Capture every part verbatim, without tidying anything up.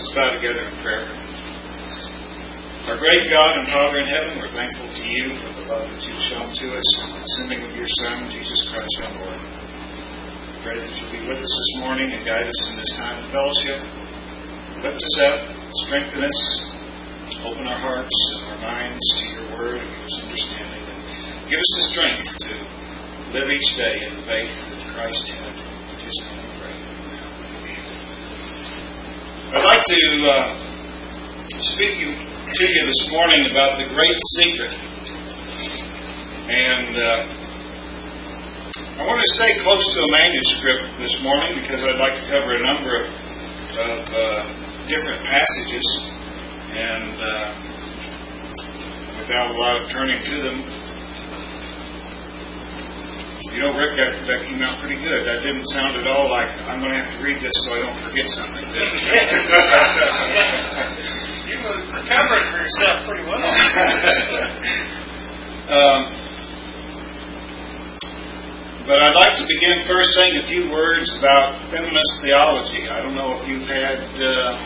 Let's bow together in prayer. Our great God and Father in heaven, we're thankful to you for the love that you've shown to us in the sending of your Son, Jesus Christ our Lord. We pray that you'll be with us this morning and guide us in this time of fellowship. Lift us up, strengthen us, open our hearts and our minds to your word, and give us understanding, and give us the strength to live each day in the faith that Christ had. In his name we pray. I'd like to uh, speak you, to you this morning about the great secret. And uh, I want to stay close to a manuscript this morning because I'd like to cover a number of, of uh, different passages. And uh, without a lot of turning to them, you know, Rick, that, that came out pretty good. That didn't sound at all like I'm going to have to read this so I don't forget something. You were recovering for yourself pretty well. um, but I'd like to begin first saying a few words about feminist theology. I don't know if you've had uh,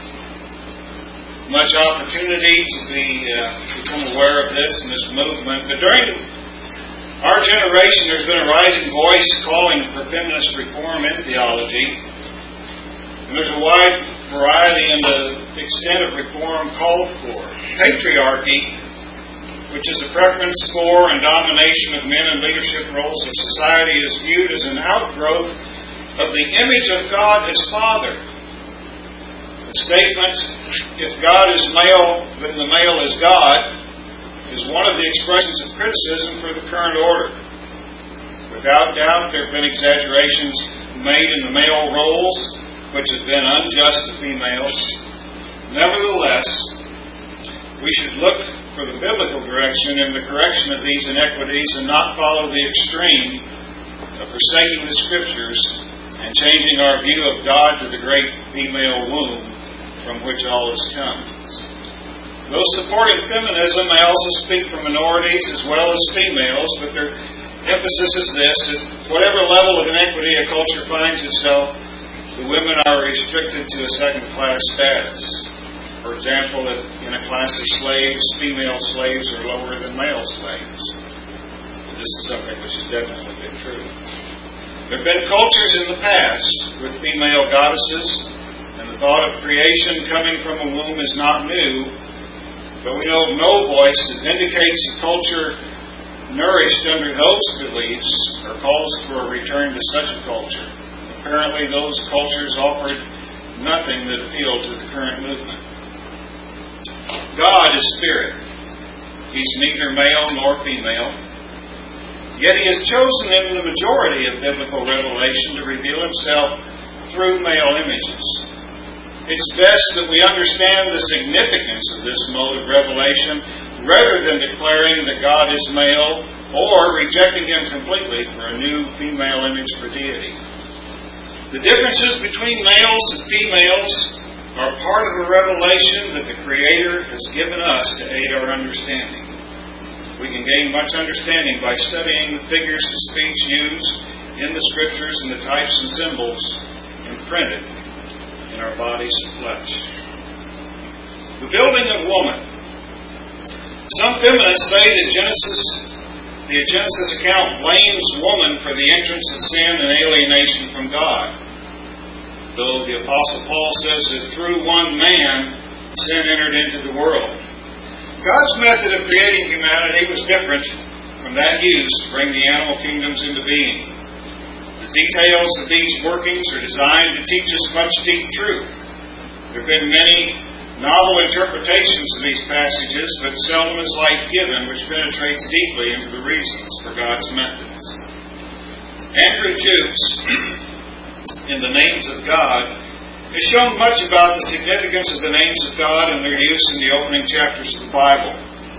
much opportunity to be uh, become aware of this and this movement, but during our generation, there's been a rising voice calling for feminist reform in theology. And there's a wide variety in the extent of reform called for. Patriarchy, which is a preference for and domination of men in leadership roles of society, is viewed as an outgrowth of the image of God as Father. The statement, if God is male, then the male is God, is one of the expressions of criticism for the current order. Without doubt, there have been exaggerations made in the male roles, which have been unjust to females. Nevertheless, we should look for the biblical direction in the correction of these inequities and not follow the extreme of forsaking the Scriptures and changing our view of God to the great female womb from which all has come. Those supporting feminism may also speak for minorities as well as females, but their emphasis is this: at whatever level of inequity a culture finds itself, the women are restricted to a second-class status. For example, in a class of slaves, female slaves are lower than male slaves. This is something which has definitely been true. There have been cultures in the past with female goddesses, and the thought of creation coming from a womb is not new. But we know of no voice that indicates a culture nourished under those beliefs or calls for a return to such a culture. Apparently those cultures offered nothing that appealed to the current movement. God is spirit. He's neither male nor female. Yet He has chosen in the majority of biblical revelation to reveal Himself through male images. It's best that we understand the significance of this mode of revelation rather than declaring that God is male or rejecting Him completely for a new female image for deity. The differences between males and females are part of a revelation that the Creator has given us to aid our understanding. We can gain much understanding by studying the figures of speech used in the Scriptures and the types and symbols imprinted in our bodies of flesh. The building of woman. Some feminists say that Genesis, the Genesis account blames woman for the entrance of sin and alienation from God. Though the Apostle Paul says that through one man, sin entered into the world. God's method of creating humanity was different from that used to bring the animal kingdoms into being. The details of these workings are designed to teach us much deep truth. There have been many novel interpretations of these passages, but seldom is light given which penetrates deeply into the reasons for God's methods. Andrew Jukes, in The Names of God, has shown much about the significance of the names of God and their use in the opening chapters of the Bible.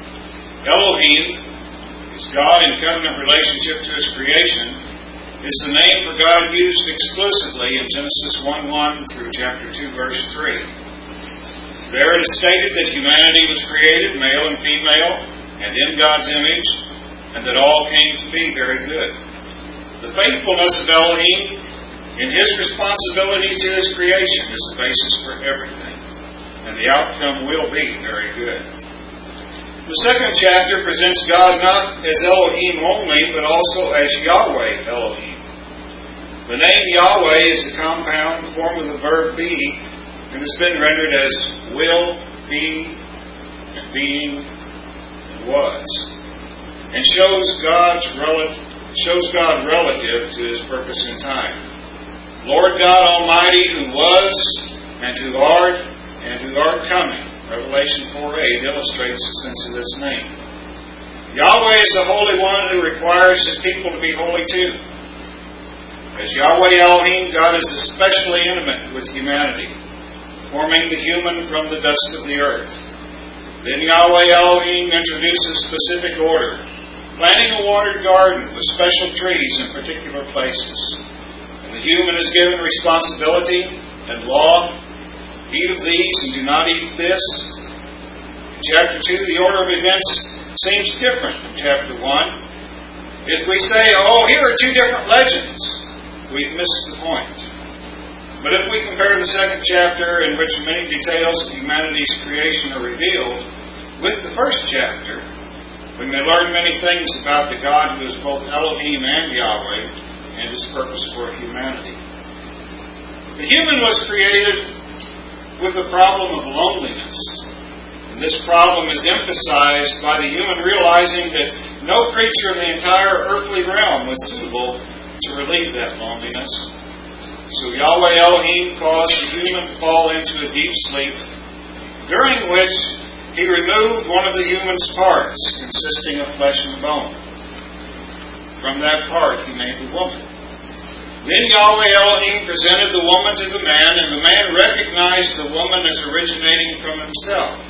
Elohim is God in covenant relationship to His creation, is the name for God used exclusively in Genesis one one through chapter two, verse three. There it is stated that humanity was created, male and female, and in God's image, and that all came to be very good. The faithfulness of Elohim in His responsibility to His creation is the basis for everything. the outcome will be very good. The second chapter presents God not as Elohim only, but also as Yahweh Elohim. The name Yahweh is a compound form of the verb be, and has been rendered as will, be, and being, and was, and shows God's relative, shows God relative to His purpose in time. Lord God Almighty, who was, and who art, and who art coming. Revelation four eight illustrates the sense of this name. Yahweh is the Holy One who requires His people to be holy too. As Yahweh Elohim, God is especially intimate with humanity, forming the human from the dust of the earth. Then Yahweh Elohim introduces specific order, planting a watered garden with special trees in particular places. And the human is given responsibility and law. Eat of these and do not eat this. In chapter two, the order of events seems different from chapter one. If we say, oh, here are two different legends, we've missed the point. But if we compare the second chapter, in which many details of humanity's creation are revealed, with the first chapter, we may learn many things about the God who is both Elohim and Yahweh, and His purpose for humanity. The human was created with the problem of loneliness. And this problem is emphasized by the human realizing that no creature in the entire earthly realm was suitable to relieve that loneliness. So Yahweh Elohim caused the human to fall into a deep sleep, during which He removed one of the human's parts, consisting of flesh and bone. From that part He made the woman. Then Yahweh Elohim presented the woman to the man, and the man recognized the woman as originating from himself.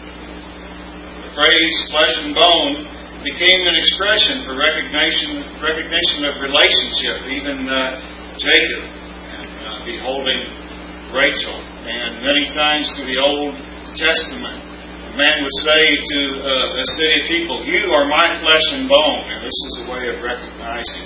The phrase flesh and bone became an expression for recognition recognition of relationship. Even uh, Jacob, and, uh, beholding Rachel. And many times through the Old Testament, a man would say to uh, a city of people, you are my flesh and bone. And this is a way of recognizing.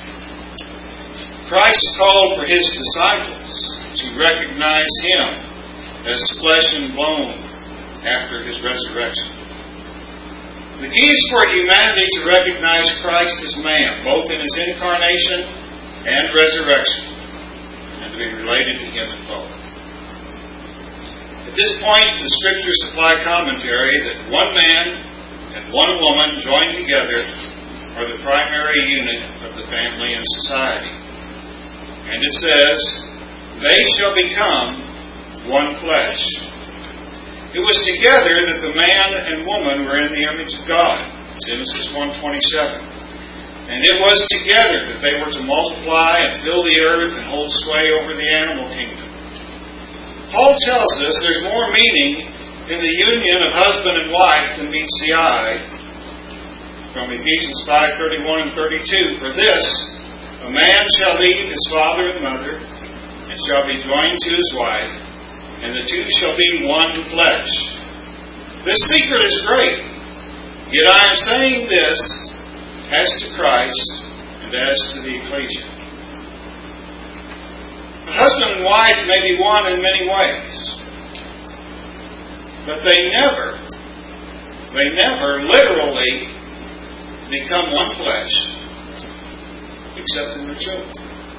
Christ called for His disciples to recognize Him as flesh and bone after His resurrection. The key is for humanity to recognize Christ as man, both in His incarnation and resurrection, and to be related to Him in both. At this point, the Scriptures supply commentary that one man and one woman joined together are the primary unit of the family and society. And it says, they shall become one flesh. It was together that the man and woman were in the image of God. Genesis one twenty-seven. And it was together that they were to multiply and fill the earth and hold sway over the animal kingdom. Paul tells us there's more meaning in the union of husband and wife than meets the eye. From Ephesians five thirty-one and thirty-two. For this, a man shall leave his father and mother, and shall be joined to his wife, and the two shall be one flesh. This secret is great, yet I am saying this as to Christ and as to the ecclesia. A husband and wife may be one in many ways, but they never, they never literally become one flesh, except in the children.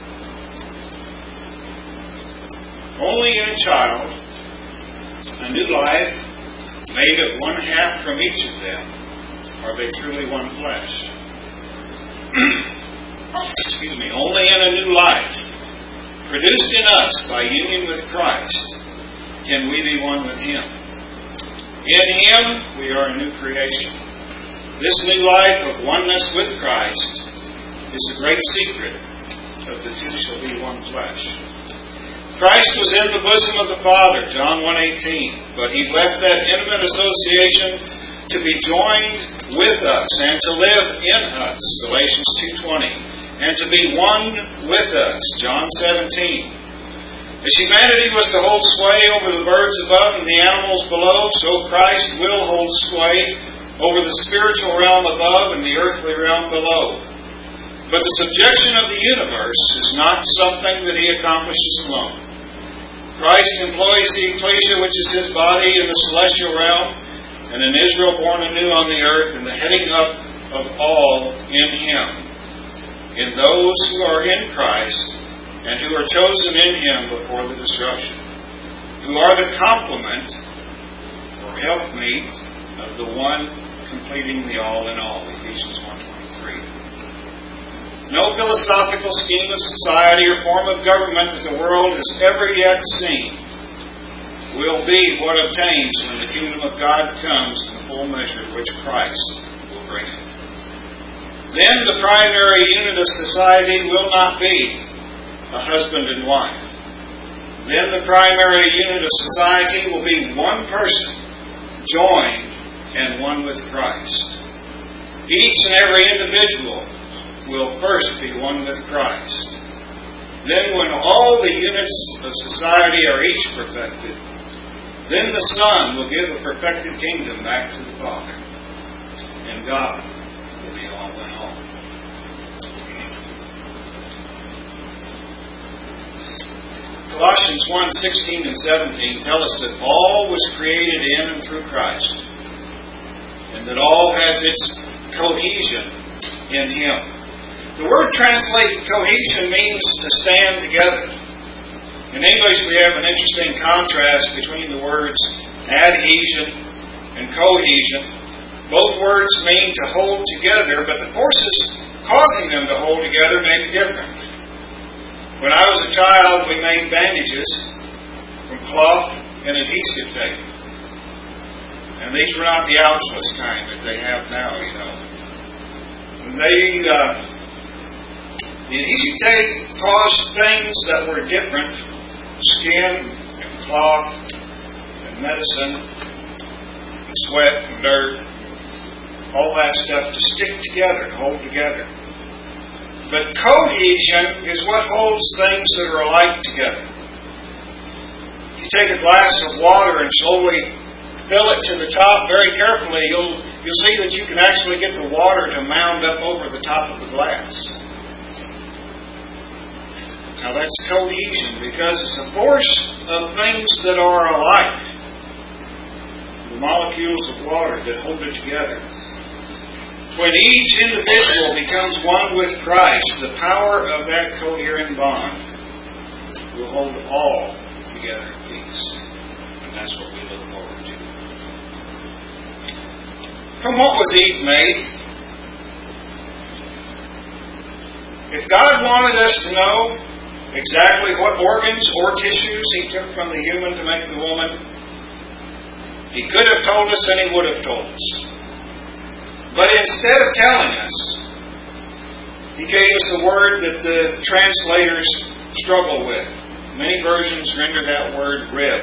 Only in a child, a new life, made of one half from each of them, are they truly one flesh. Excuse me. Only in a new life, produced in us by union with Christ, can we be one with Him. In Him, we are a new creation. This new life of oneness with Christ is the great secret of the two shall be one flesh. Christ was in the bosom of the Father, John one eighteen, but He left that intimate association to be joined with us and to live in us, Galatians two twenty, and to be one with us, John seventeen. As humanity was to hold sway over the birds above and the animals below, so Christ will hold sway over the spiritual realm above and the earthly realm below. But the subjection of the universe is not something that He accomplishes alone. Christ employs the ecclesia, which is His body, in the celestial realm, and an Israel born anew on the earth, and the heading up of all in Him, in those who are in Christ, and who are chosen in Him before the disruption, who are the complement, or helpmeet, of the one completing the all in all, Ephesians one twenty-three. No philosophical scheme of society or form of government that the world has ever yet seen will be what obtains when the kingdom of God comes in the full measure which Christ will bring it. Then the primary unit of society will not be a husband and wife. Then the primary unit of society will be one person, joined and one with Christ. Each and every individual will first be one with Christ. Then when all the units of society are each perfected, then the Son will give a perfected kingdom back to the Father. And God will be all in all. Colossians one sixteen and seventeen tell us that all was created in and through Christ, and that all has its cohesion in Him. The word translated cohesion means to stand together. In English, we have an interesting contrast between the words adhesion and cohesion. Both words mean to hold together, but the forces causing them to hold together may be different. When I was a child, we made bandages from cloth and adhesive tape. And these were not the ouchless kind that they have now, you know. And they, uh, the adhesive tape caused things that were different, skin and cloth and medicine and sweat and dirt, all that stuff to stick together, to hold together. But cohesion is what holds things that are alike together. If you take a glass of water and slowly fill it to the top very carefully, you'll you'll see that you can actually get the water to mound up over the top of the glass. Now that's cohesion, because it's a force of things that are alike. The molecules of water that hold it together. When each individual becomes one with Christ, the power of that coherent bond will hold all together in peace. And that's what we look forward to. From what was Eve made? If God wanted us to know exactly what organs or tissues He took from the human to make the woman, He could have told us and He would have told us. But instead of telling us, He gave us a word that the translators struggle with. Many versions render that word rib.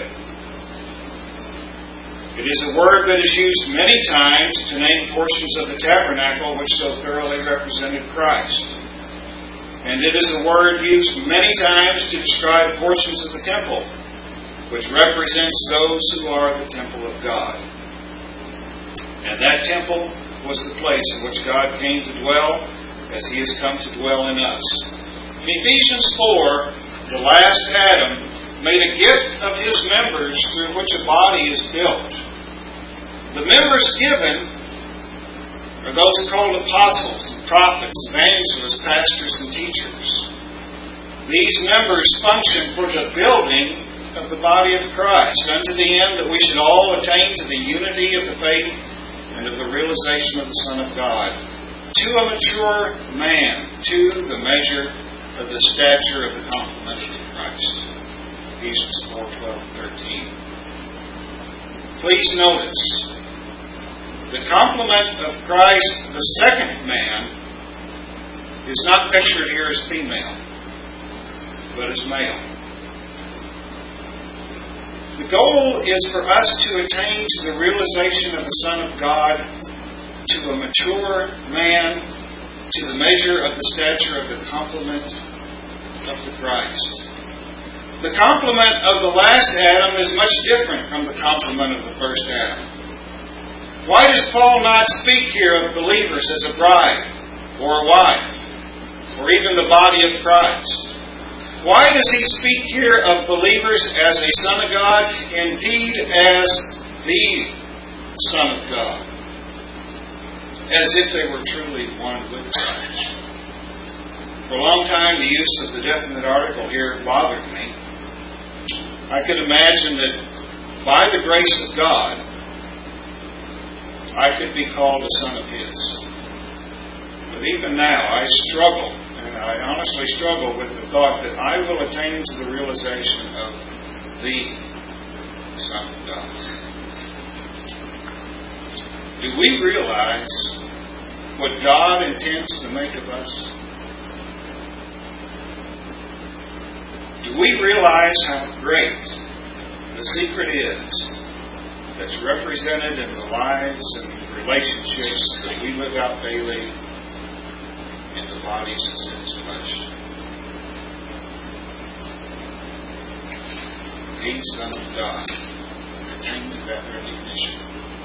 It is a word that is used many times to name portions of the tabernacle which so thoroughly represented Christ. And it is a word used many times to describe portions of the temple, which represents those who are the temple of God. And that temple was the place in which God came to dwell, as He has come to dwell in us. In Ephesians four, the last Adam made a gift of his members through which a body is built. The members given are those called apostles, prophets, evangelists, pastors, and teachers. These members function for the building of the body of Christ, unto the end that we should all attain to the unity of the faith and of the realization of the Son of God, to a mature man, to the measure of the stature of the complement of Christ. Ephesians four, twelve, thirteen. Please notice, the complement of Christ, the second man, is not pictured here as female, but as male. The goal is for us to attain to the realization of the Son of God, to a mature man, to the measure of the stature of the complement of the Christ. The complement of the last Adam is much different from the complement of the first Adam. Why does Paul not speak here of believers as a bride, or a wife, or even the body of Christ? Why does he speak here of believers as a Son of God? Indeed, as the Son of God. As if they were truly one with Christ. For a long time, the use of the definite article here bothered me. I could imagine that by the grace of God, I could be called a son of His. But even now, I struggle, and I honestly struggle with the thought that I will attain to the realization of the Son of God. Do we realize what God intends to make of us? Do we realize how great the secret is that's represented in the lives and relationships that we live out daily in the bodies of sin's flesh? The Son of God attained to that recognition.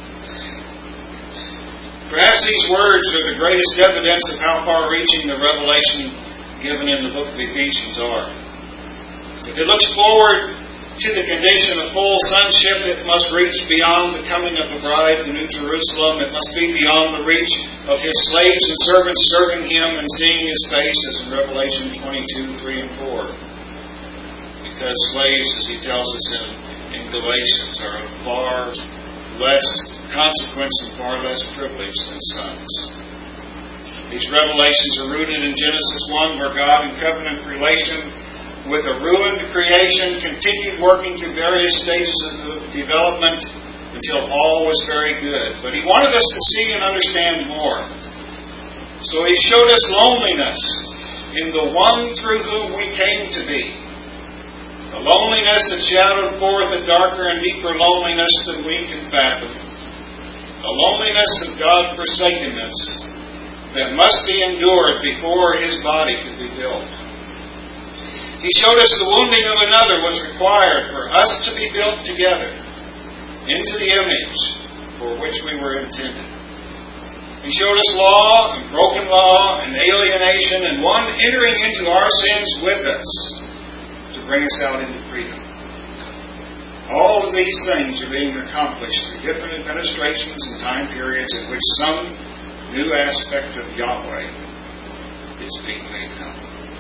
Perhaps these words are the greatest evidence of how far-reaching the revelation given in the book of Ephesians are. If it looks forward to the condition of full sonship, it must reach beyond the coming of the bride, the New Jerusalem. It must be beyond the reach of His slaves and servants serving Him and seeing His face, as in Revelation twenty-two, three and four. Because slaves, as he tells us in, in Galatians, are of far less consequence and far less privilege than sons. These revelations are rooted in Genesis one, where God, in covenant relation with a ruined creation, continued working through various stages of the development until all was very good. But He wanted us to see and understand more. So He showed us loneliness in the one through whom we came to be. A loneliness that shadowed forth a darker and deeper loneliness than we can fathom. A loneliness of God-forsakenness that must be endured before His body could be built. He showed us the wounding of another was required for us to be built together into the image for which we were intended. He showed us law and broken law and alienation and one entering into our sins with us to bring us out into freedom. All of these things are being accomplished through different administrations and time periods in which some new aspect of Yahweh is being made known.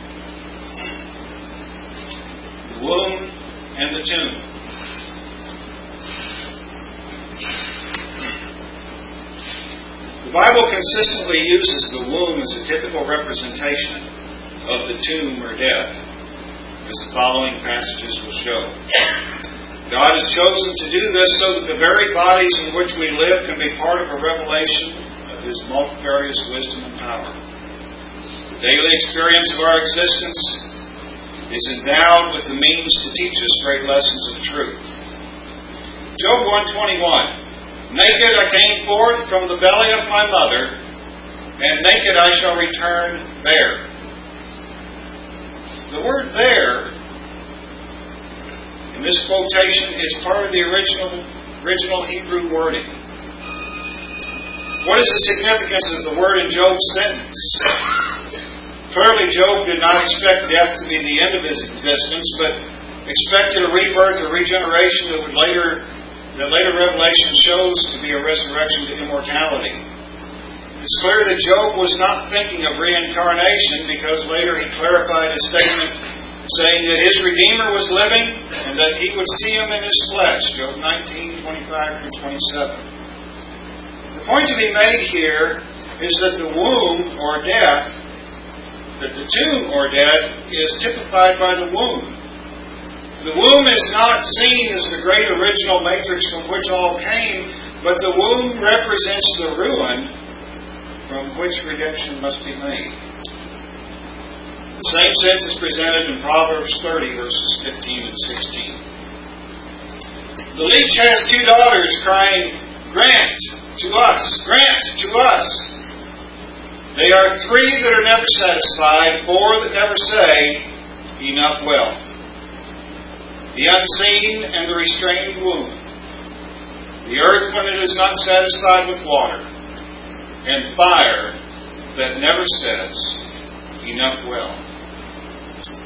The womb and the tomb. The Bible consistently uses the womb as a typical representation of the tomb or death, as the following passages will show. God has chosen to do this so that the very bodies in which we live can be part of a revelation of His multifarious wisdom and power. The daily experience of our existence is endowed with the means to teach us great lessons of truth. Job one twenty-one, naked I came forth from the belly of my mother, and naked I shall return bare. The word bare in this quotation is part of the original, original Hebrew wording. What is the significance of the word in Job's sentence? Clearly, Job did not expect death to be the end of his existence, but expected a rebirth or regeneration that would later, that later Revelation shows to be a resurrection to immortality. It's clear that Job was not thinking of reincarnation, because later he clarified his statement, saying that his Redeemer was living and that he would see Him in His flesh. Job nineteen, twenty-five through twenty-seven. The point to be made here is that the womb or death, that the tomb or death is typified by the womb. The womb is not seen as the great original matrix from which all came, but the womb represents the ruin from which redemption must be made. The same sense is presented in Proverbs thirty, verses fifteen and sixteen. The leech has two daughters crying, "Grant to us, grant to us." They are three that are never satisfied, four that never say, "Enough well." The unseen and the restrained womb. The earth when it is not satisfied with water. And fire that never says, "Enough well."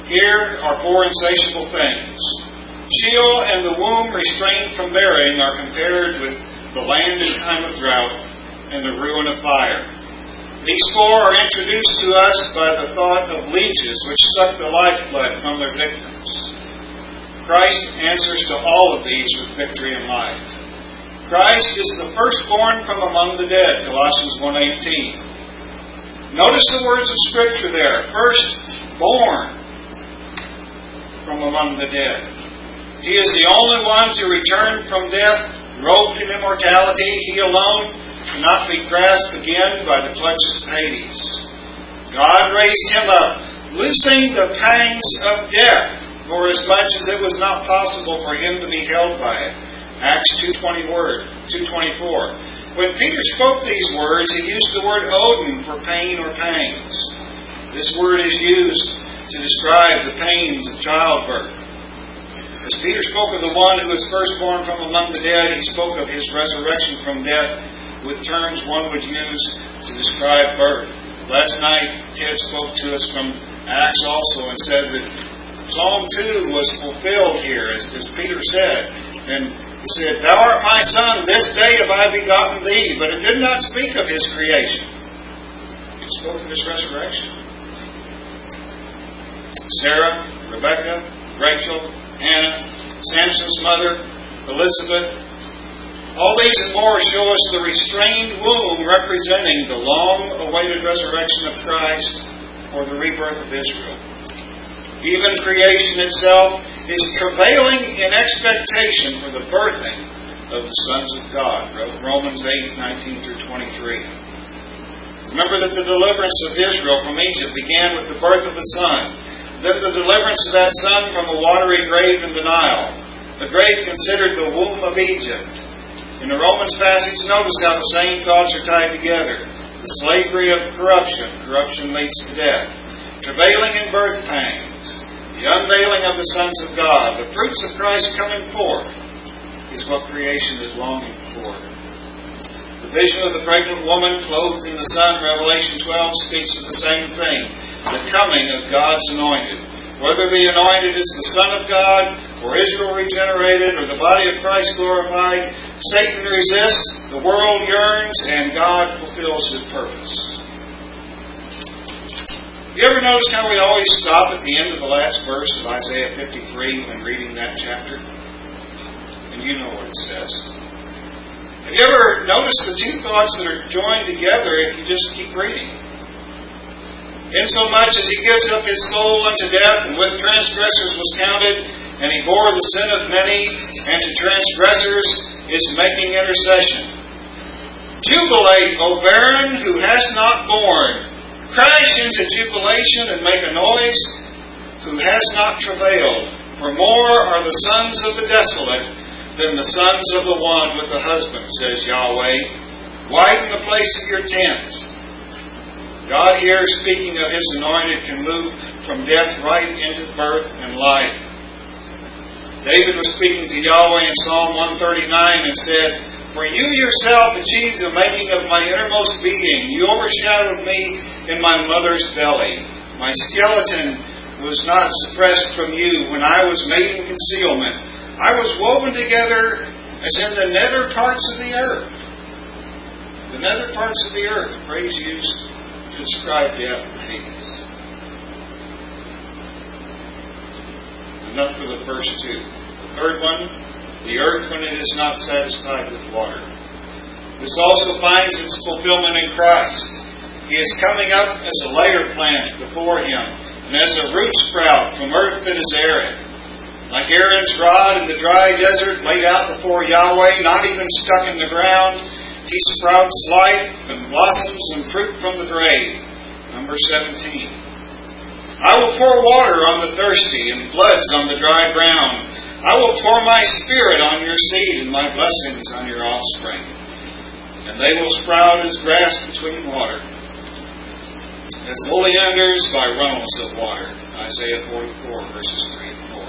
Here are four insatiable things. Sheol and the womb restrained from bearing are compared with the land in time of drought and the ruin of fire. These four are introduced to us by the thought of leeches which suck the lifeblood from their victims. Christ answers to all of these with victory and life. Christ is the firstborn from among the dead, Colossians one eighteen. Notice the words of Scripture there. Firstborn from among the dead. He is the only one to return from death, robed in immortality. He alone cannot be grasped again by the clutches of Hades. God raised him up, loosing the pangs of death, for as much as it was not possible for him to be held by it. Acts two twenty-four. When Peter spoke these words, he used the word Odin for pain or pangs. This word is used to describe the pains of childbirth. As Peter spoke of the one who is firstborn from among the dead, he spoke of his resurrection from death with terms one would use to describe birth. Last night, Ted spoke to us from Acts also and said that Psalm two was fulfilled here, as, as Peter said. And he said, "Thou art my son, this day have I begotten thee." But it did not speak of his creation. It spoke of his resurrection. Sarah, Rebecca, Rachel, Hannah, Samson's mother, Elizabeth. All these and more show us the restrained womb representing the long-awaited resurrection of Christ or the rebirth of Israel. Even creation itself is travailing in expectation for the birthing of the sons of God. Romans eight nineteen through twenty-three. Remember that the deliverance of Israel from Egypt began with the birth of the Son. Then the deliverance of that Son from a watery grave in the Nile. The grave considered the womb of Egypt. In the Romans passage, notice how the same thoughts are tied together. The slavery of corruption. Corruption leads to death. Travailing in birth pangs. The unveiling of the sons of God. The fruits of Christ coming forth is what creation is longing for. The vision of the pregnant woman clothed in the sun, Revelation twelve, speaks of the same thing. The coming of God's anointed. Whether the anointed is the Son of God, or Israel regenerated, or the body of Christ glorified, Satan resists, the world yearns, and God fulfills His purpose. You ever notice how we always stop at the end of the last verse of Isaiah fifty-three when reading that chapter? And you know what it says. Have you ever noticed the two thoughts that are joined together if you just keep reading? Insomuch as he gives up his soul unto death, and with transgressors was counted, and he bore the sin of many, and to transgressors is making intercession. Jubilate, O barren, who hast not borne. Crash into jubilation and make a noise, who has not travailed. For more are the sons of the desolate than the sons of the one with the husband, says Yahweh. Widen the place of your tent. God here, speaking of His anointed, can move from death right into birth and life. David was speaking to Yahweh in Psalm one thirty-nine and said, "For you yourself achieved the making of my innermost being. You overshadowed me in my mother's belly. My skeleton was not suppressed from you when I was made in concealment. I was woven together as in the nether parts of the earth." The nether parts of the earth, a phrase used to describe death and Hades. Enough for the first two. The third one, the earth when it is not satisfied with water. This also finds its fulfillment in Christ. He is coming up as a layer plant before Him, and as a root sprout from earth that is arid. Like Aaron's rod in the dry desert laid out before Yahweh, not even stuck in the ground, He sprouts life and blossoms and fruit from the grave. Number seventeen. I will pour water on the thirsty and floods on the dry ground. I will pour my Spirit on your seed and my blessings on your offspring. And they will sprout as grass between water, as oleanders by runnels of water. Isaiah forty-four, verses three and four.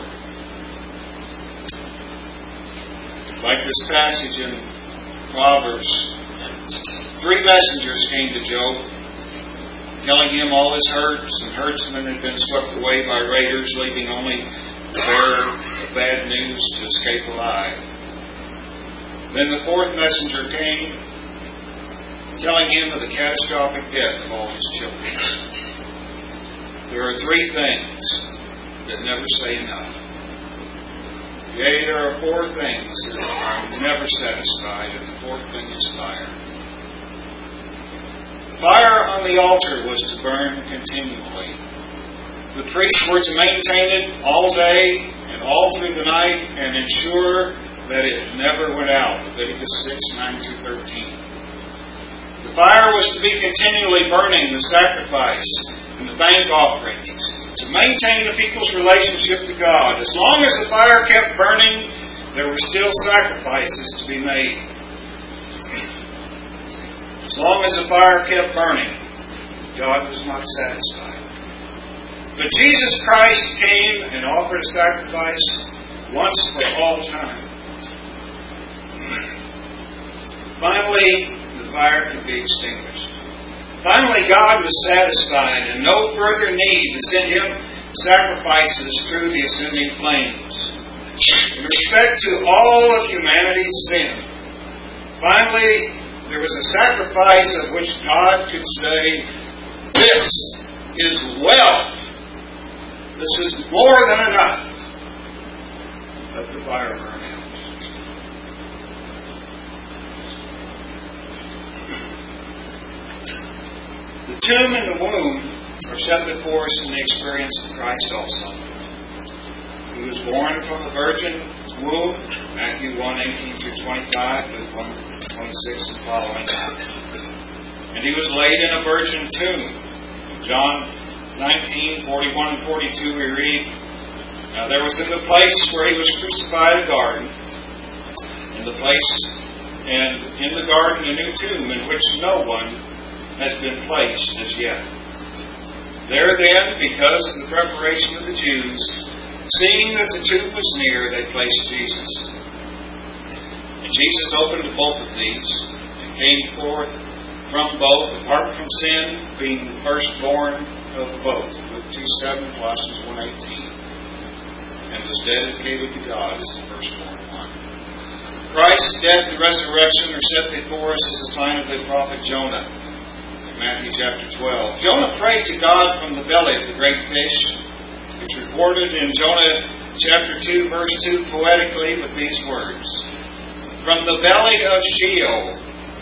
Like this passage in Proverbs, three messengers came to Job. telling him all his herds and herdsmen had been swept away by raiders, leaving only the bearer of bad news to escape alive. Then the fourth messenger came, telling him of the catastrophic death of all his children. There are three things that never say enough. Yea, there are four things that are never satisfied, and the fourth thing is fire. Fire on the altar was to burn continually. The priests were to maintain it all day and all through the night and ensure that it never went out. Leviticus six, nine through thirteen. The fire was to be continually burning the sacrifice and the thank offerings to maintain the people's relationship to God. As long as the fire kept burning, there were still sacrifices to be made. As long as the fire kept burning, God was not satisfied. But Jesus Christ came and offered a sacrifice once for all time. Finally, the fire could be extinguished. Finally, God was satisfied, and no further need to send him sacrifices through the ascending flames. In respect to all of humanity's sin, finally, there was a sacrifice of which God could say, "This is well. This is more than enough." Let the fire burn out. The tomb and the womb are set before us in the experience of Christ also. He was born from the virgin womb, Matthew one, eighteen through twenty-five, Luke one, twenty-six and following. And he was laid in a virgin tomb. John nineteen, forty-one and forty-two we read, "Now there was in the place where he was crucified a garden, in the place and in the garden a new tomb in which no one has been placed as yet. There then, because of the preparation of the Jews, seeing that the tomb was near, they placed Jesus. And Jesus opened both of these, and came forth from both, apart from sin, being the firstborn of both." Luke two seven, Colossians one eighteen. "And was dedicated to God as the firstborn one." Christ's death and resurrection are set before us as a sign of the prophet Jonah. Matthew chapter twelve. Jonah prayed to God from the belly of the great fish. It's recorded in Jonah chapter two, verse two, poetically with these words: "From the belly of Sheol,"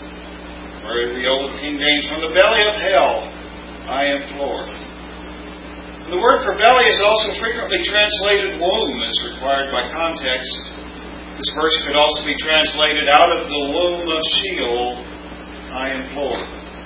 or the old King James, "from the belly of hell, I implore." The word for belly is also frequently translated womb, as required by context. This verse could also be translated, "Out of the womb of Sheol, I implore."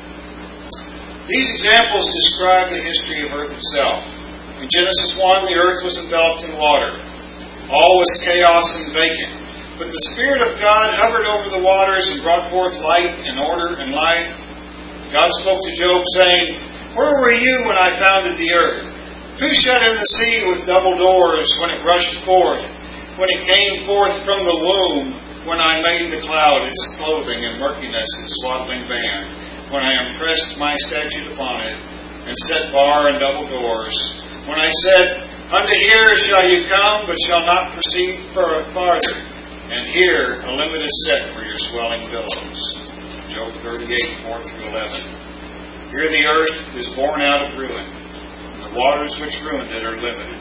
These examples describe the history of earth itself. In Genesis one, the earth was enveloped in water. All was chaos and vacant. But the Spirit of God hovered over the waters and brought forth light and order and life. God spoke to Job, saying, "Where were you when I founded the earth? Who shut in the sea with double doors when it rushed forth? When it came forth from the womb? When I made the cloud its clothing and murkiness its swaddling band? When I impressed my statute upon it, and set bar and double doors? When I said, Unto here shall you come, but shall not proceed farther, and here a limit is set for your swelling billows." Job thirty-eight, four through eleven. Here the earth is born out of ruin, and the waters which ruined it are limited.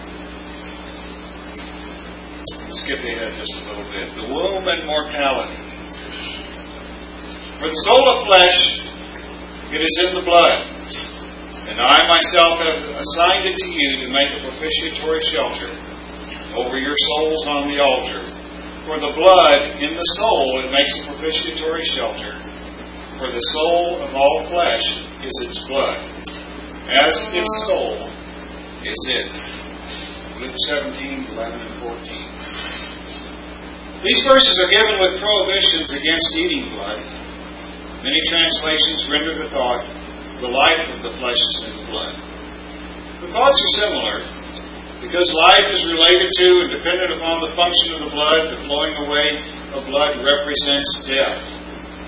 Let's skip ahead just a little bit. The womb and mortality. For the soul of flesh, it is in the blood, and I myself have assigned it to you to make a propitiatory shelter over your souls on the altar. For the blood in the soul, it makes a propitiatory shelter. For the soul of all flesh is its blood, as its soul is it. Luke seventeen, eleven and fourteen. These verses are given with prohibitions against eating blood. Many translations render the thought, "The life of the flesh is in the blood." The thoughts are similar, because life is related to and dependent upon the function of the blood. The flowing away of blood represents death.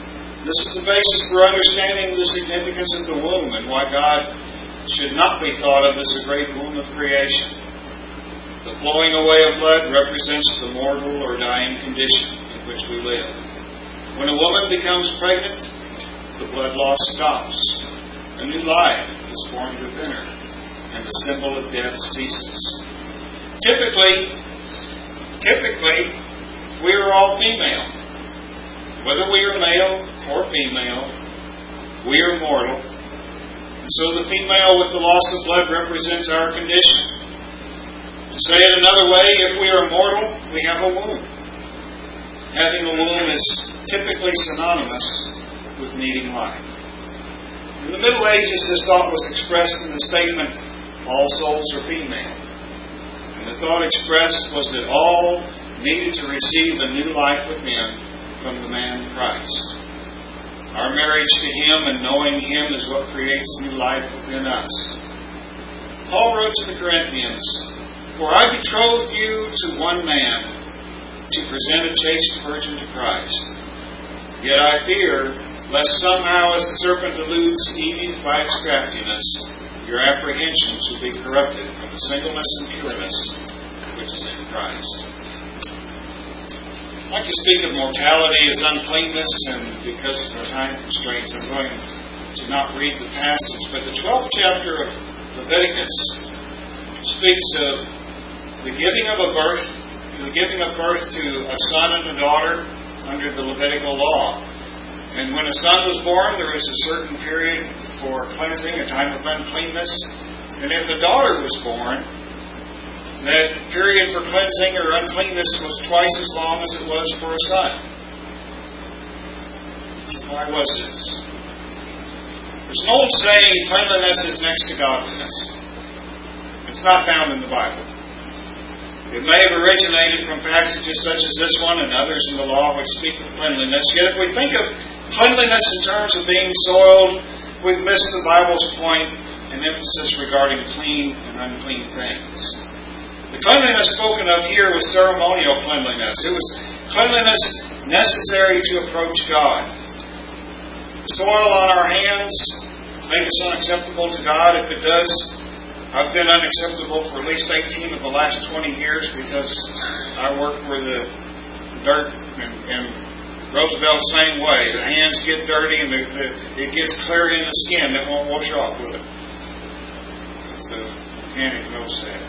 This is the basis for understanding the significance of the womb and why God should not be thought of as a great womb of creation. The flowing away of blood represents the mortal or dying condition in which we live. When a woman becomes pregnant, the blood loss stops. A new life is formed within her, and the symbol of death ceases. Typically, typically, we are all female. Whether we are male or female, we are mortal. And so the female with the loss of blood represents our condition. To say it another way, if we are mortal, we have a womb. Having a womb is typically synonymous with needing life. In the Middle Ages, this thought was expressed in the statement, all souls are female. And the thought expressed was that all needed to receive a new life within from the man Christ. Our marriage to Him and knowing Him is what creates new life within us. Paul wrote to the Corinthians, "For I betroth you to one man, to present a chaste virgin to Christ. Yet I fear, lest somehow as the serpent deludes Eve by its craftiness, your apprehension should be corrupted from the singleness and pureness which is in Christ." I'd like to speak of mortality as uncleanness, and because of the time constraints, I'm going to not read the passage. But the twelfth chapter of Leviticus speaks of the giving of a birth, the giving of birth to a son and a daughter under the Levitical law. And when a son was born, there was a certain period for cleansing, a time of uncleanness. And if a daughter was born, that period for cleansing or uncleanness was twice as long as it was for a son. Why was this? There's an old saying, cleanliness is next to godliness. It's not found in the Bible. It may have originated from passages such as this one and others in the law which speak of cleanliness. Yet if we think of cleanliness in terms of being soiled, we've missed the Bible's point and emphasis regarding clean and unclean things. The cleanliness spoken of here was ceremonial cleanliness. It was cleanliness necessary to approach God. The soil on our hands make us unacceptable to God. If it does, I've been unacceptable for at least eighteen of the last twenty years because I work where the dirt and, and Roosevelt same way. The hands get dirty and the, the, it gets clear in the skin. It won't wash off with it. So the mechanic knows that.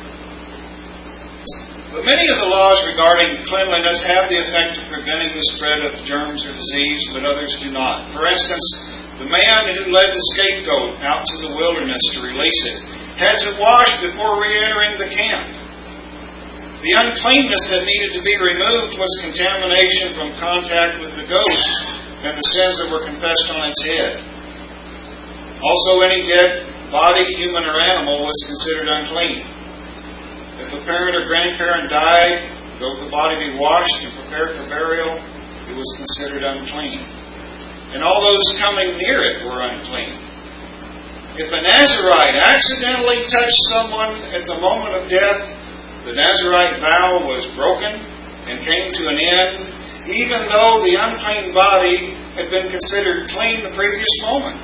But many of the laws regarding cleanliness have the effect of preventing the spread of germs or disease, but others do not. For instance, the man who led the scapegoat out to the wilderness to release it had to wash before re-entering the camp. The uncleanness that needed to be removed was contamination from contact with the goat and the sins that were confessed on its head. Also, any dead body, human or animal, was considered unclean. If a parent or grandparent died, though the body be washed and prepared for burial, it was considered unclean. And all those coming near it were unclean. If a Nazirite accidentally touched someone at the moment of death, the Nazirite vow was broken and came to an end, even though the unclean body had been considered clean the previous moment.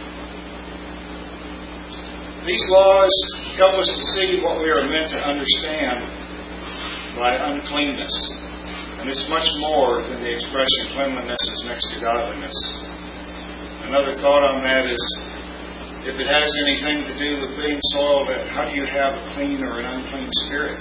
These laws help us to see what we are meant to understand by uncleanness. And it's much more than the expression cleanliness is next to godliness. Another thought on that is, if it has anything to do with being soiled, how do you have a clean or an unclean spirit?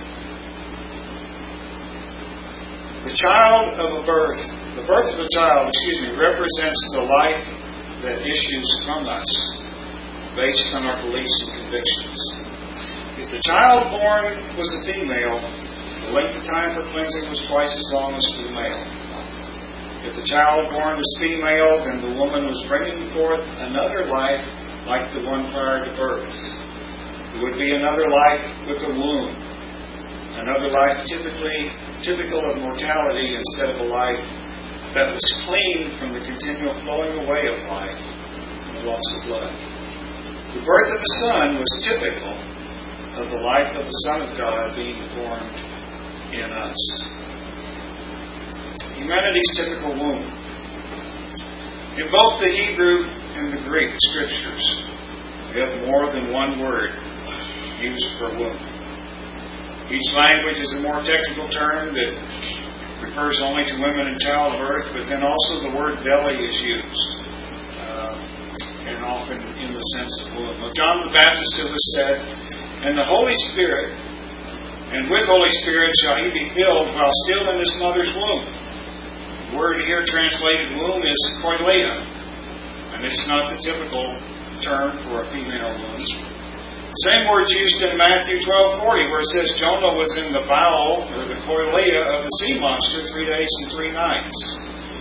The child of a birth, the birth of a child, excuse me, represents the life that issues from us, based on our beliefs and convictions. If the child born was a female, the length of time for cleansing was twice as long as for the male. If the child born was female, then the woman was bringing forth another life like the one prior to birth. It would be another life with a womb. Another life typically typical of mortality instead of a life that was clean from the continual flowing away of life and the loss of blood. The birth of a son was typical of the life of the Son of God being formed in us. Humanity's typical womb. In both the Hebrew and the Greek scriptures, we have more than one word used for womb. Each language is a more technical term that refers only to women in childbirth, but then also the word belly is used, uh, and often in the sense of womb. Well, John the Baptist, it was said, and the Holy Spirit, and with Holy Spirit shall he be filled while still in his mother's womb. The word here translated womb is koileia, and it's not the typical term for a female womb. Same word used in Matthew twelve forty, where it says Jonah was in the bowel, or the koileia, of the sea monster three days and three nights.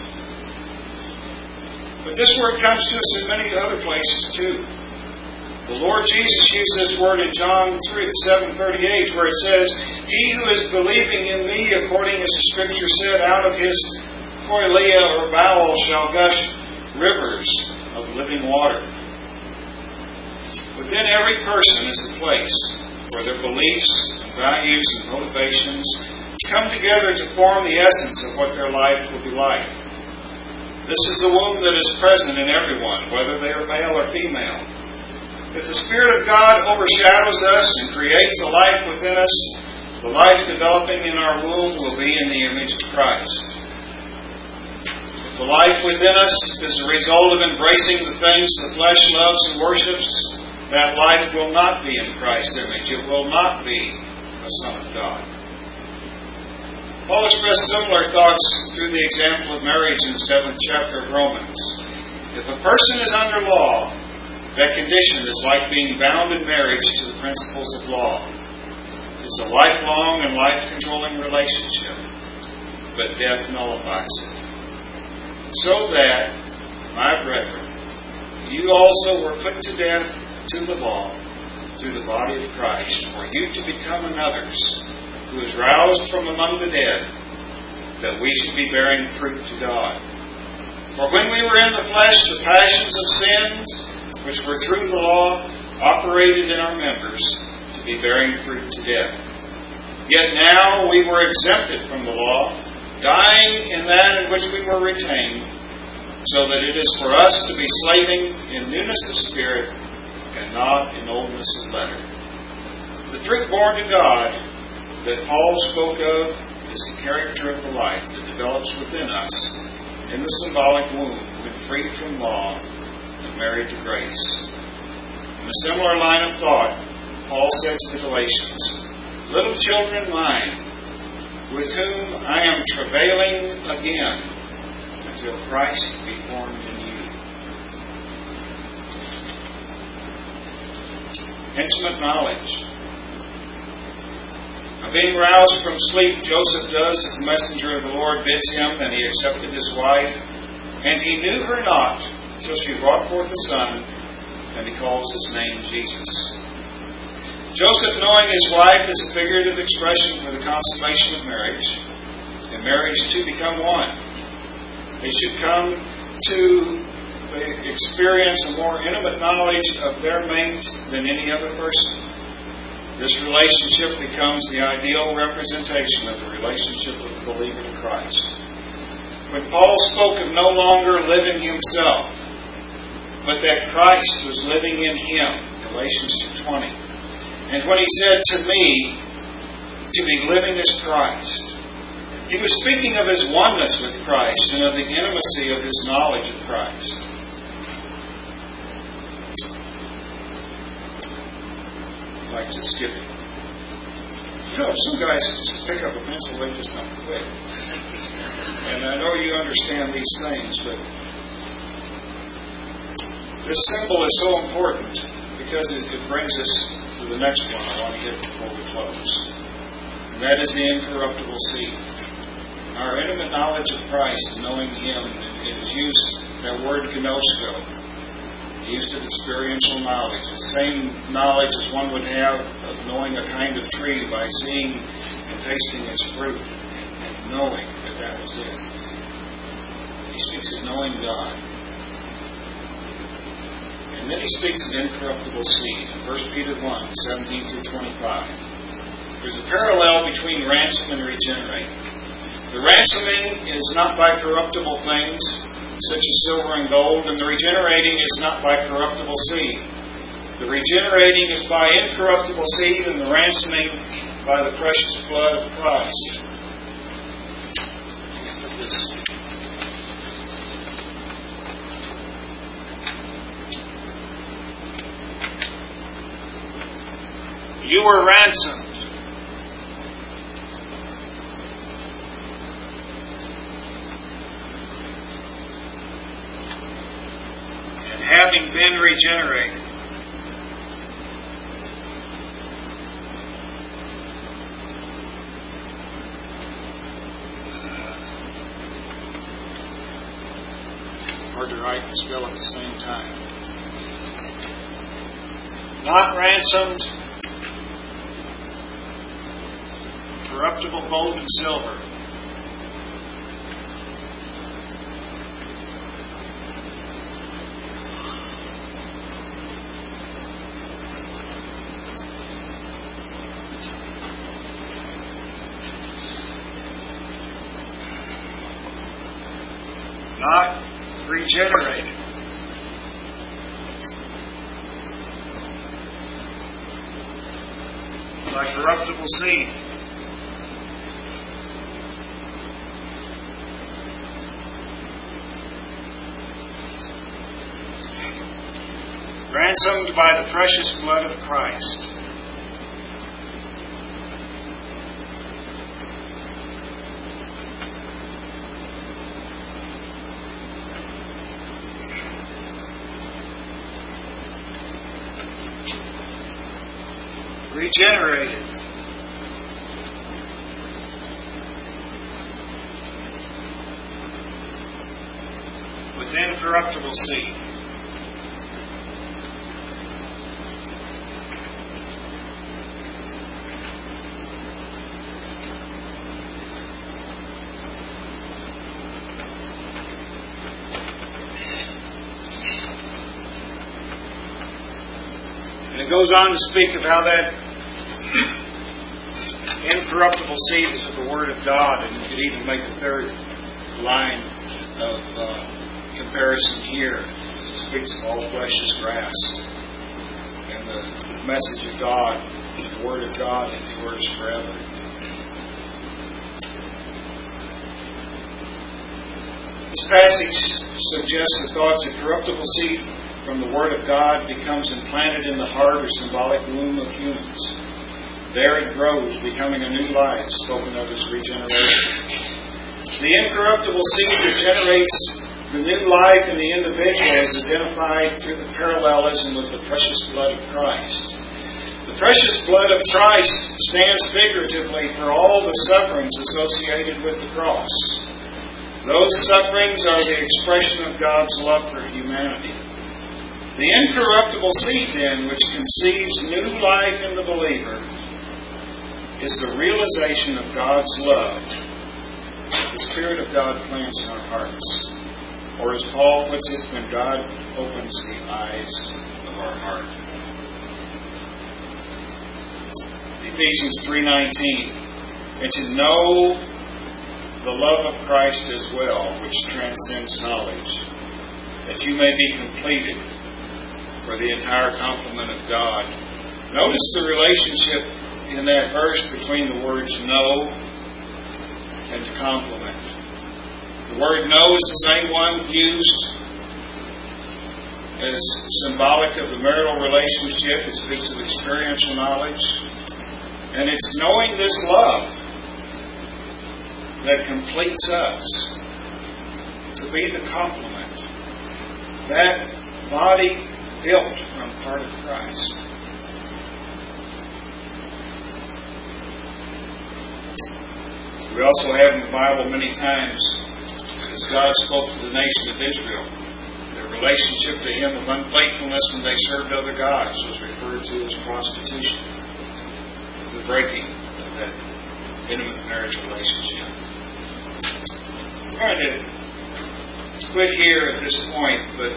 But this word comes to us in many other places too. The Lord Jesus used this word in John seven thirty-eight, where it says, he who is believing in me, according as the Scripture said, out of his koileia, or bowel, shall gush rivers of living water. Within every person is a place where their beliefs, values, and motivations come together to form the essence of what their life will be like. This is the womb that is present in everyone, whether they are male or female. If the Spirit of God overshadows us and creates a life within us, the life developing in our womb will be in the image of Christ. If the life within us is a result of embracing the things the flesh loves and worships, that life will not be in Christ's image. It will not be a Son of God. Paul expressed similar thoughts through the example of marriage in the seventh chapter of Romans. If a person is under law, that condition is like being bound in marriage to the principles of law. It's a lifelong and life-controlling relationship, but death nullifies it. So that, my brethren, you also were put to death to the law through the body of Christ, for you to become another's, who is roused from among the dead, that we should be bearing fruit to God. For when we were in the flesh, the passions of sin, which were through the law, operated in our members, to be bearing fruit to death. Yet now we were exempted from the law, dying in that in which we were retained, so that it is for us to be slaving in newness of spirit, and not in oldness of letter. The fruit born to God that Paul spoke of is the character of the life that develops within us in the symbolic womb when freed from law and married to grace. In a similar line of thought, Paul said to the Galatians, little children mine, with whom I am travailing again until Christ be formed in you. Intimate knowledge. Now, being roused from sleep, Joseph does as the messenger of the Lord bids him, and he accepted his wife. And he knew her not till she brought forth a son, and he calls his name Jesus. Joseph, knowing his wife, is a figurative expression for the consummation of marriage, and marriage two become one. They should come to experience a more intimate knowledge of their mate than any other person. This relationship becomes the ideal representation of the relationship of the believer in Christ. When Paul spoke of no longer living himself, but that Christ was living in him, Galatians two twenty, and when he said to me, to be living as Christ, he was speaking of his oneness with Christ and of the intimacy of his knowledge of Christ. Like to skip it. You know, some guys just pick up a pencil, they just don't quit. And I know you understand these things, but this symbol is so important because it, it brings us to the next one I want to hit before we close. And that is the incorruptible seed. Our intimate knowledge of Christ and knowing Him, it is used, that word gnosko, used of experiential knowledge. The same knowledge as one would have of knowing a kind of tree by seeing and tasting its fruit and, and knowing that that was it. He speaks of knowing God. And then he speaks of incorruptible seed in First Peter one, seventeen through twenty-five. There's a parallel between ransom and regenerate. The ransoming is not by corruptible things, such as silver and gold, and the regenerating is not by corruptible seed. The regenerating is by incorruptible seed, and the ransoming by the precious blood of Christ. You were ransomed. And having been regenerated. Hard to write and spell at the same time. Not ransomed. Corruptible gold and silver. Not regenerated. By corruptible seed. Ransomed by the precious blood of Christ. Regenerated. With incorruptible seed. And it goes on to speak of how that incorruptible seed is of the Word of God, and you could even make a third line of uh, comparison here. It speaks of all flesh as grass, and the message of God, the Word of God, endures forever. This passage suggests the thoughts that corruptible seed from the Word of God becomes implanted in the heart or symbolic womb of humans. There it grows, becoming a new life, spoken of as regeneration. The incorruptible seed that generates the new life in the individual is identified through the parallelism with the precious blood of Christ. The precious blood of Christ stands figuratively for all the sufferings associated with the cross. Those sufferings are the expression of God's love for humanity. The incorruptible seed, then, which conceives new life in the believer, is the realization of God's love that the Spirit of God plants in our hearts. Or as Paul puts it, when God opens the eyes of our heart. Ephesians three nineteen. And to know the love of Christ as well, which transcends knowledge, that you may be completed for the entire complement of God. Notice the relationship in that verse between the words know and to complement. The word know is the same one used as symbolic of the marital relationship. It speaks of experiential knowledge. And it's knowing this love that completes us to be the complement. That body built from part of Christ. We also have in the Bible many times, as God spoke to the nation of Israel, their relationship to Him of unfaithfulness when they served other gods was referred to as prostitution. The breaking of that intimate marriage relationship. I'm going to quit here at this point, but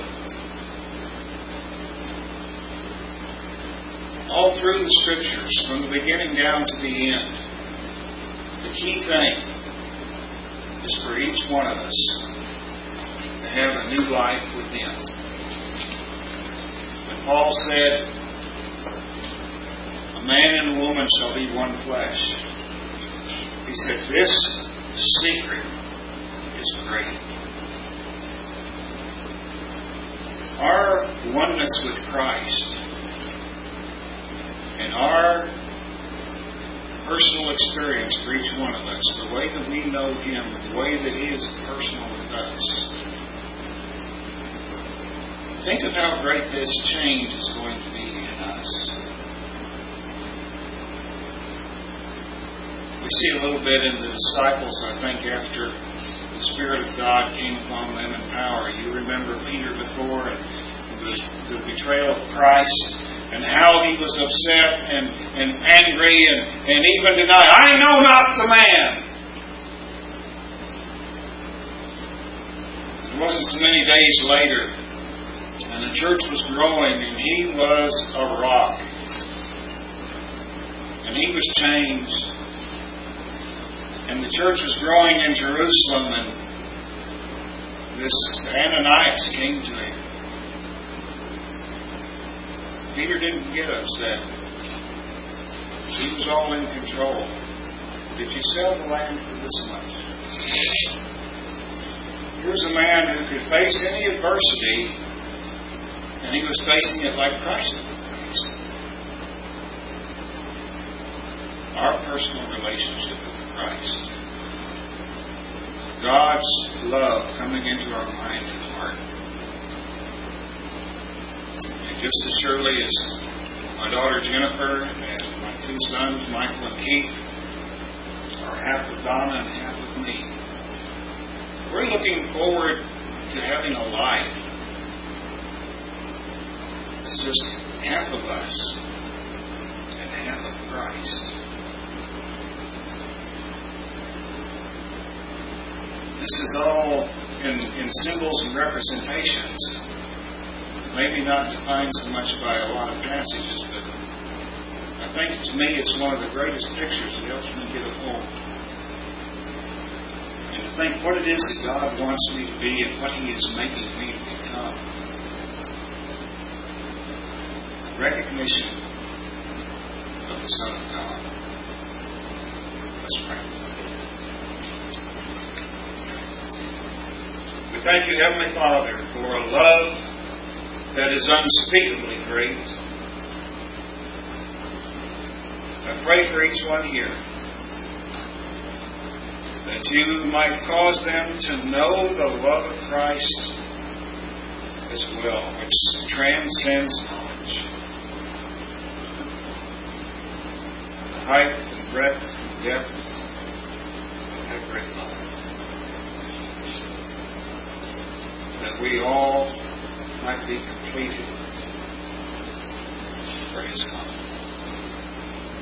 all through the Scriptures, from the beginning down to the end, the key thing is for each one of us to have a new life with Him. When Paul said, a man and a woman shall be one flesh, he said, this secret is great. Our oneness with Christ and our personal experience for each one of us, the way that we know Him, the way that He is personal with us. Think of how great this change is going to be in us. We see a little bit in the disciples, I think, after the Spirit of God came upon them in power. You remember Peter before and the, the betrayal of Christ, and how he was upset and, and angry and, and even denied, I know not the man. It wasn't so many days later, and the church was growing, and he was a rock. And he was changed. And the church was growing in Jerusalem, and this Ananias came to him. Peter didn't get upset. He was all in control. Did you sell the land for this much? Here's a man who could face any adversity, and he was facing it like Christ faced it. Our personal relationship with Christ. God's love coming into our mind and heart. And just as surely as my daughter Jennifer and my two sons, Michael and Keith, are half of Donna and half of me, we're looking forward to having a life. It's just half of us and half of Christ. This is all in, in symbols and representations. Maybe not defined so much by a lot of passages, but I think to me it's one of the greatest pictures that helps me get a hold. And to think what it is that God wants me to be and what He is making me become. Recognition of the Son of God. Let's pray. We thank you, Heavenly Father, for a love that is unspeakably great. I pray for each one here that you might cause them to know the love of Christ as well, which transcends knowledge. The height and breadth and depth of that great love. That we all might be completed for His coming.